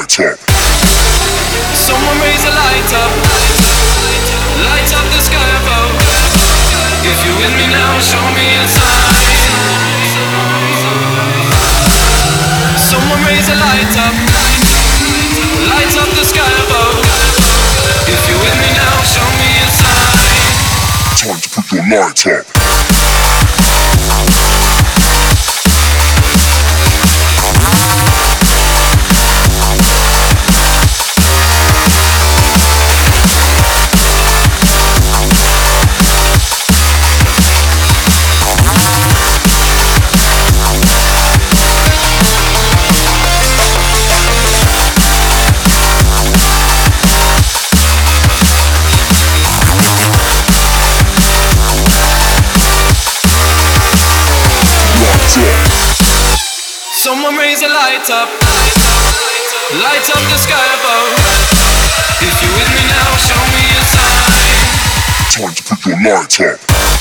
light up. Someone raise a light up. Light up the sky above. If you're with me now, show me a sign. Someone raise a light up. Light up the sky above. If you're with me now, show me a sign. Time to put your light up. Someone raise a light up. Light up the sky above. If you're with me now, show me a sign. Time to put your light up.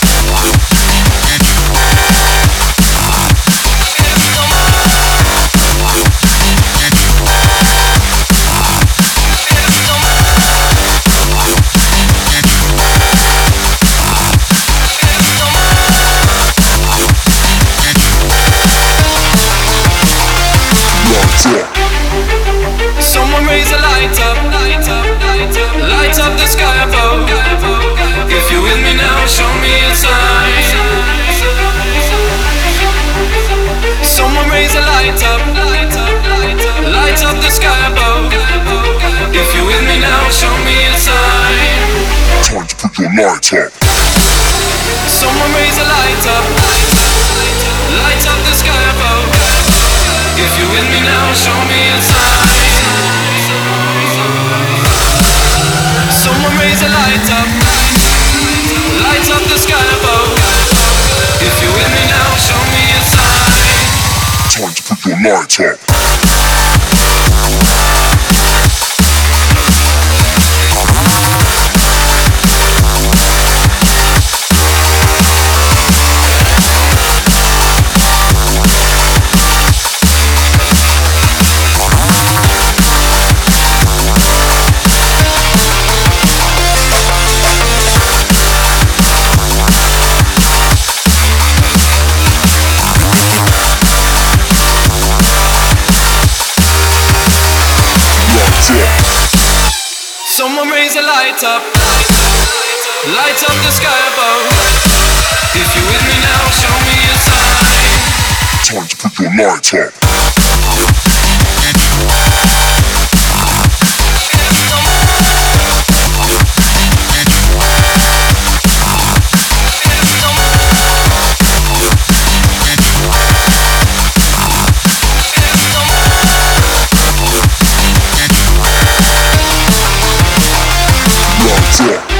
Someone raise a light up. Light up the sky above. If you're with me now, show me a sign. Someone raise a light up. Light up the sky above. If you're with me now, show me a sign. Time to put your light up. Someone raise a light up. Light up the sky above. If you're with me now, show me a sign. Someone raise a light up. Light up the sky above. If you're with me now, show me a sign. Time to put your light up. Someone raise a light up. Light up the sky above. If you're with me now, show me a sign. Time to put your light up. Yeah.